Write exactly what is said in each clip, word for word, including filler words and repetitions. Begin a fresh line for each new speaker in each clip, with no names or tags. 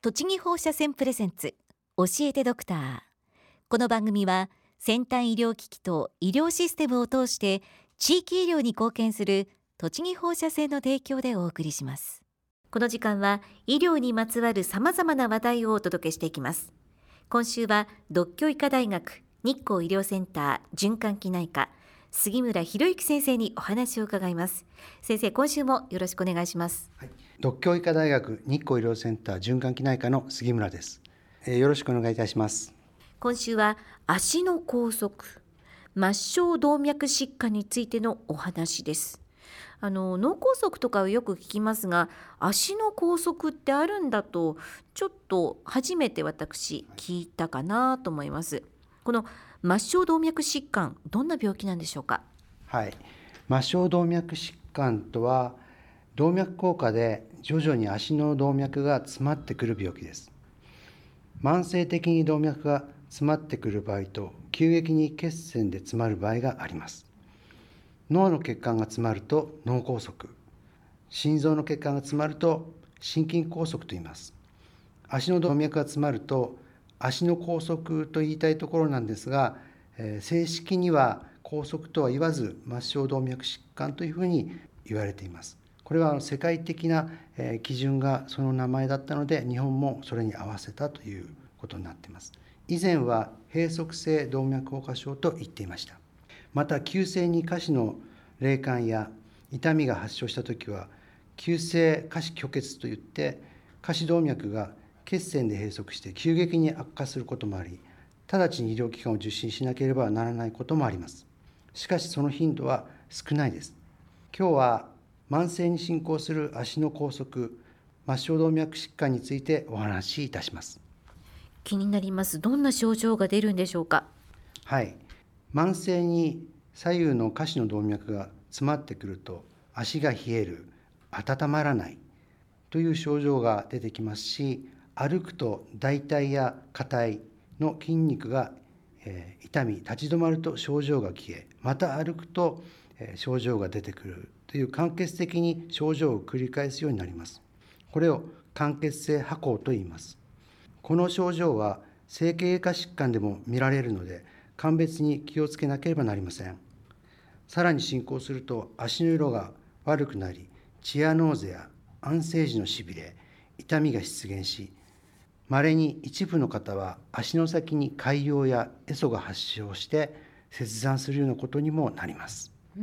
栃木放射線プレゼンツ教えてドクター。この番組は先端医療機器と医療システムを通して地域医療に貢献する栃木放射線の提供でお送りします。この時間は医療にまつわるさまざまな話題をお届けしていきます。今週は獨協医科大学日光医療センター循環器内科杉村博之先生にお話を伺います。先生、今週もよろしくお願いします。
はい、独協医科大学日光医療センター循環器内科の杉村です、えー、よろしくお願いいたします。
今週は足の梗塞、末梢動脈疾患についてのお話です。あの脳梗塞とかをよく聞きますが、足の梗塞ってあるんだとちょっと初めて私聞いたかなと思います。この末梢動脈疾患、どんな病気なんでしょうか。
はい、末梢動脈疾患とは動脈硬化で徐々に足の動脈が詰まってくる病気です。慢性的に動脈が詰まってくる場合と急激に血栓で詰まる場合があります。脳の血管が詰まると脳梗塞、心臓の血管が詰まると心筋梗塞と言います。足の動脈が詰まると足の梗塞と言いたいところなんですが、えー、正式には梗塞とは言わず末梢動脈疾患というふうに言われています。これは世界的な基準がその名前だったので、日本もそれに合わせたということになっています。以前は閉塞性動脈硬化症と言っていました。また急性に下肢の霊感や痛みが発症したときは急性下肢虚血といって、下肢動脈が血栓で閉塞して急激に悪化することもあり、直ちに医療機関を受診しなければならないこともあります。しかしその頻度は少ないです。今日は慢性に進行する足の梗塞、末梢動脈疾患についてお話しいたします。
気になります。どんな症状が出るんでしょうか。
はい、慢性に左右の下肢の動脈が詰まってくると足が冷える、温まらないという症状が出てきますし、歩くと大腿や下腿の筋肉が痛み、立ち止まると症状が消え、また歩くと症状が出てくるという間欠的に症状を繰り返すようになります。これを間欠性跛行と言います。この症状は整形外科疾患でも見られるので、鑑別に気をつけなければなりません。さらに進行すると足の色が悪くなり、チアノーゼや安静時のしびれ、痛みが出現し、稀に一部の方は足の先に潰瘍や壊疽が発症して切断するようなことにもなります。
うん、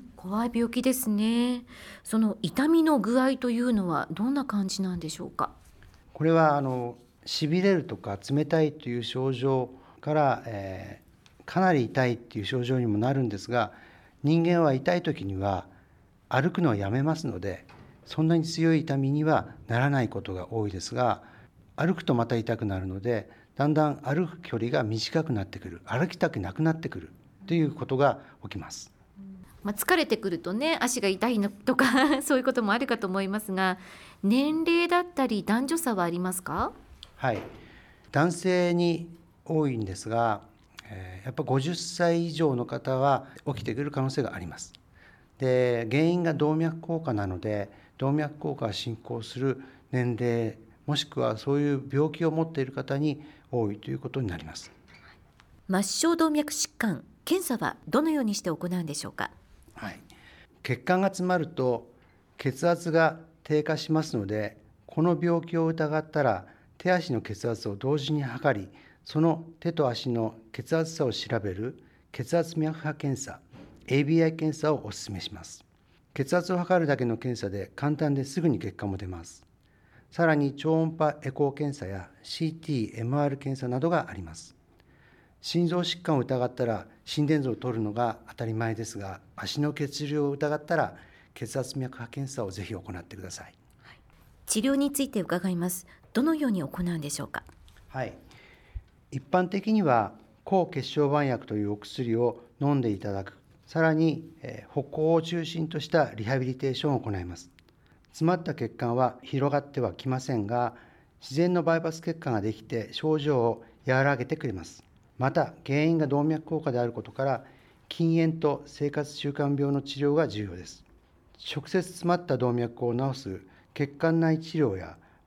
怖い病気ですね。その痛みの具合というのはどんな感じなんでしょうか。
これはあのしびれるとか冷たいという症状から、えー、かなり痛いという症状にもなるんですが、人間は痛い時には歩くのはやめますので、そんなに強い痛みにはならないことが多いですが、歩くとまた痛くなるので、だんだん歩く距離が短くなってくる、歩きたくなくなってくるということが起きます。
まあ、疲れてくるとね、足が痛いのとかそういうこともあるかと思いますが、年齢だったり男女差はありますか。
はい、男性に多いんですが、えー、やっぱごじゅっさい以上の方は起きてくる可能性があります。で、原因が動脈硬化なので、動脈硬化が進行する年齢、もしくはそういう病気を持っている方に多いということになります。
末梢動脈疾患、検査はどのようにして行うんでしょうか。
はい、血管が詰まると血圧が低下しますので、この病気を疑ったら手足の血圧を同時に測り、その手と足の血圧差を調べる血圧脈波検査 エービーアイ 検査をお勧めします。血圧を測るだけの検査で簡単ですぐに結果も出ます。さらに超音波エコー検査や シーティー、エムアール 検査などがあります。心臓疾患を疑ったら心電図を取るのが当たり前ですが、足の血流を疑ったら血圧脈波検査をぜひ行ってください。
はい、治療について伺います。どのように行うんでしょうか。
はい、一般的には抗血小板薬というお薬を飲んでいただく、さらに歩行を中心としたリハビリテーションを行います。詰まった血管は広がってはきませんが、自然のバイパス血管ができて症状を和らげてくれます。また原因が動脈硬化であることから、禁煙と生活習慣病の治療が重要です。直接詰まった動脈を治す血管内治療や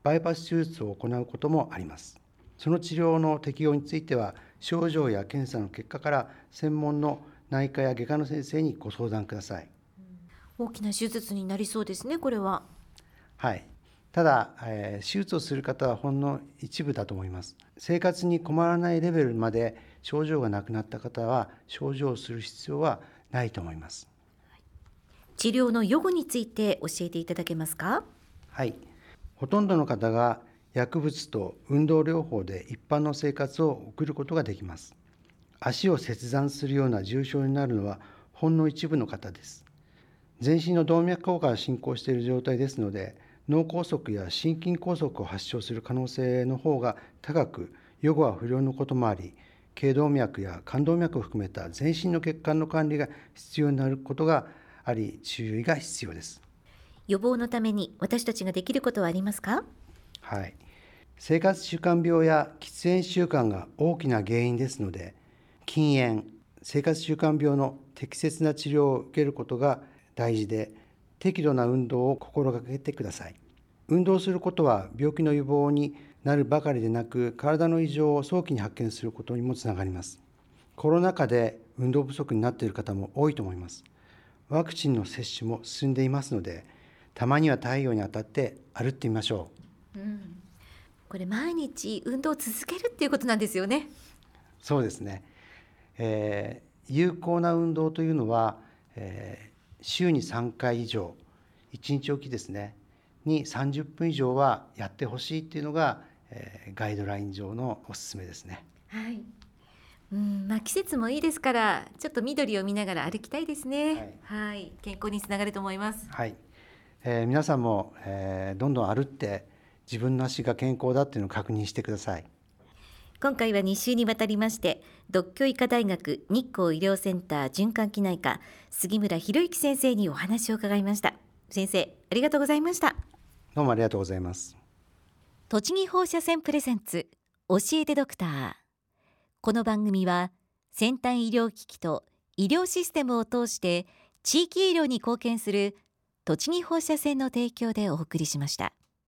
バイパス手術を行うこともあります。その治療の適用については、症状や検査の結果から専門の内科や外科の先生にご相談ください。
大きな手術になりそうですね、これは。
はい。ただ、えー、手術をする方はほんの一部だと思います。生活に困らないレベルまで症状がなくなった方は、症状をする必要はないと思います。
治療の予後について教えていただけますか？
はい。ほとんどの方が薬物と運動療法で一般の生活を送ることができます。足を切断するような重症になるのはほんの一部の方です。全身の動脈硬化が進行している状態ですので、脳梗塞や心筋梗塞を発症する可能性の方が高く、予後は不良のこともあり、頸動脈や冠動脈を含めた全身の血管の管理が必要になることがあり、注意が必要です。
予防のために私たちができることはありますか？
はい。生活習慣病や喫煙習慣が大きな原因ですので、禁煙、生活習慣病の適切な治療を受けることが大事で、適度な運動を心がけてください。運動することは病気の予防になるばかりでなく、体の異常を早期に発見することにもつながります。コロナ禍で運動不足になっている方も多いと思います。ワクチンの接種も進んでいますので、たまには太陽に当たって歩ってみましょう。
うん、これ毎日運動を続けるっていうことなんですよね。
そうですね。えー、有効な運動というのは、えー、週にさんかい以上、いちにちおきですね、にさんじゅっぷん以上はやってほしいっていうのが、えー、ガイドライン上のおすすめですね。
はい。うんまあ、季節もいいですから、ちょっと緑を見ながら歩きたいですね。はい、はい、健康につながると思います。
はい。えー、皆さんも、えー、どんどん歩って自分の足が健康だっていうのを確認してください。
今回はに週にわたりまして、獨協医科大学日光医療センター循環器内科杉村博之先生にお話を伺いました。先生、ありがとうございました。
どうもありがとうございます。
栃木放射線プレゼンツ教えてドクター。この番組は先端医療機器と医療システムを通して地域医療に貢献する栃木放射線の提供でお送りしました。